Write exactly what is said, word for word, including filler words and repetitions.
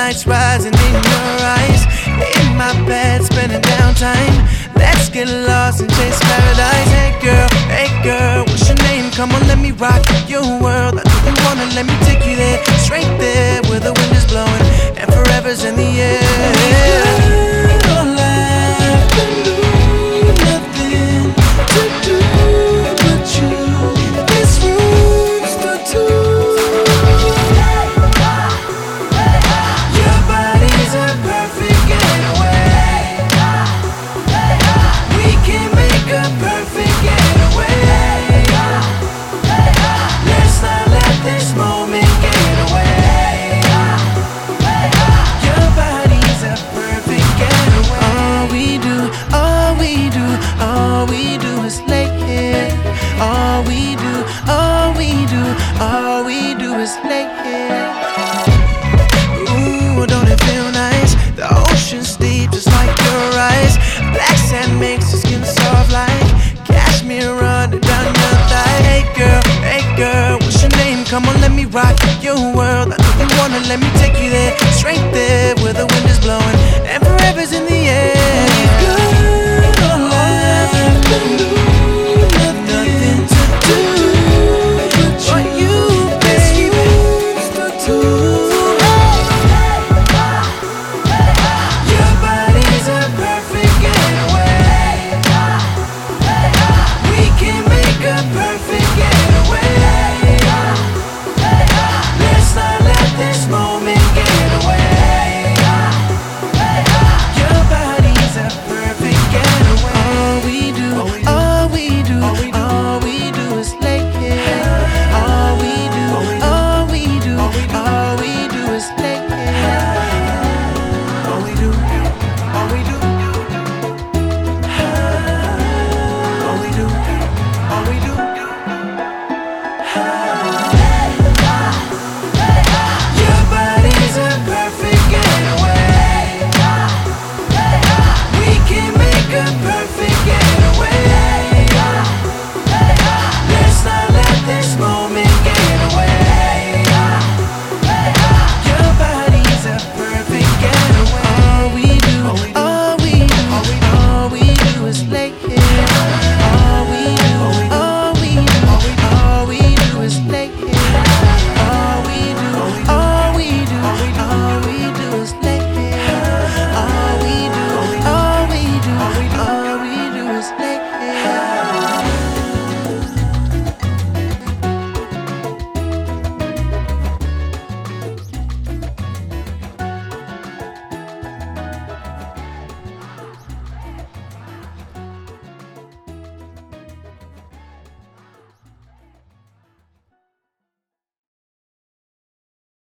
lights rising in your eyes. In my bed, spending downtime. Let's get lost and chase paradise. Hey girl, hey girl, what's your name? Come on, let me rock your world. I do you wanna let me take you there, straight there where the wind is blowing and forever's in the air.